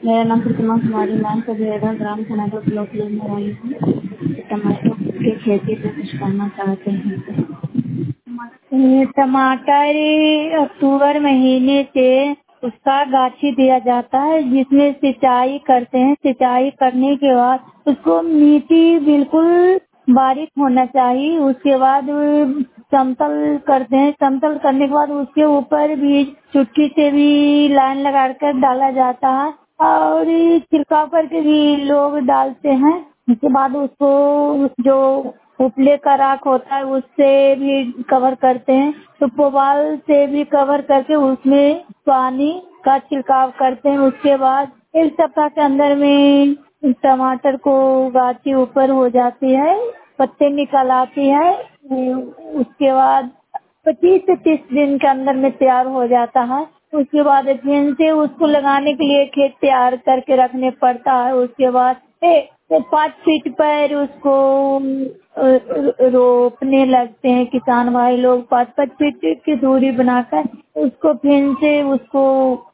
मेरा नाम प्रतिमा कुमारी, मैं सभेड़ा ग्राम खनापुर ब्लॉक में आई हूँ। टमाटर की खेती पे कुछ करना चाहते हैं। टमाटर अक्टूबर महीने से उसका गाछी दिया जाता है, जिसमें सिंचाई करते हैं। सिंचाई करने के बाद उसको मिट्टी बिल्कुल बारीक होना चाहिए। उसके बाद समतल करते हैं। समतल करने के बाद उसके ऊपर भी चुटकी से भी लाइन लगा कर डाला जाता है और छिड़काव करके भी लोग डालते हैं। उसके बाद उसको जो उपले का राख होता है उससे भी कवर करते हैं। तो पुआल से भी कवर करके उसमें पानी का छिड़काव करते हैं। उसके बाद एक सप्ताह के अंदर में टमाटर को गाछी ऊपर हो जाती है, पत्ते निकल आती है। उसके बाद 25 से 30 दिन के अंदर में तैयार हो जाता है। उसके बाद फिर से उसको लगाने के लिए खेत तैयार करके रखने पड़ता है। उसके बाद 5 फीट पर उसको रोपने लगते हैं किसान भाई लोग। 5-5 फीट की दूरी बनाकर उसको फिर से उसको